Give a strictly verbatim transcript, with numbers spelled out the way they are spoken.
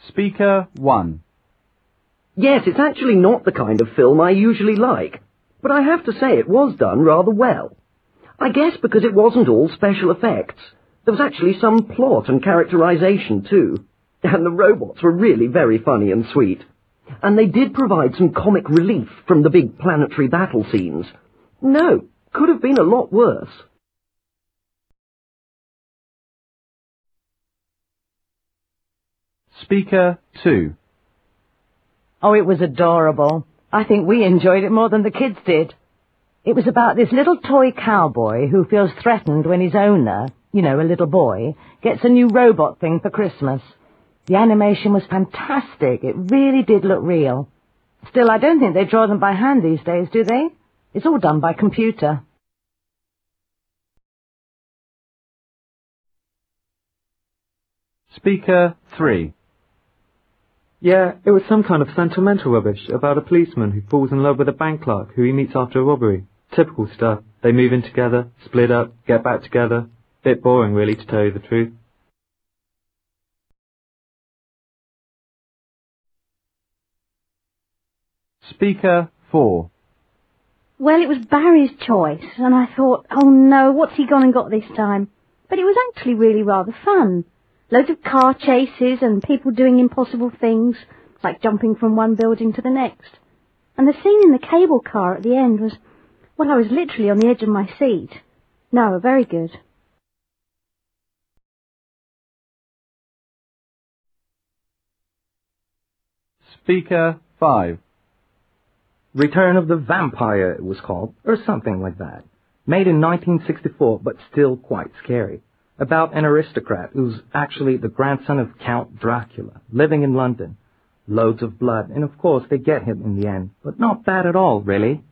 Speaker one. Yes, it's actually not the kind of film I usually like, but I have to say it was done rather well. I guess because it wasn't all special effects. There was actually some plot and characterization too, and the robots were really very funny and sweet. And they did provide some comic relief from the big planetary battle scenes. No, could have been a lot worse. Speaker two. Oh, it was adorable. I think we enjoyed it more than the kids did. It was about this little toy cowboy who feels threatened when his owner, you know, a little boy, gets a new robot thing for Christmas. The animation was fantastic. It really did look real. Still, I don't think they draw them by hand these days, do they? It's all done by computer. Speaker three. Yeah, it was some kind of sentimental rubbish about a policeman who falls in love with a bank clerk who he meets after a robbery. Typical stuff. They move in together, split up, get back together. Bit boring, really, to tell you the truth. Speaker four. Well, it was Barry's choice, and I thought, oh no, what's he gone and got this time? But it was actually really rather fun. Loads of car chases and people doing impossible things, like jumping from one building to the next. And the scene in the cable car at the end was, well, I was literally on the edge of my seat. No, very good. Speaker five. Return of the Vampire, it was called, or something like that. Made in nineteen sixty-four, but still quite scary. About an aristocrat who's actually the grandson of Count Dracula, living in London. Loads of blood, and of course they get him in the end, but not bad at all, really.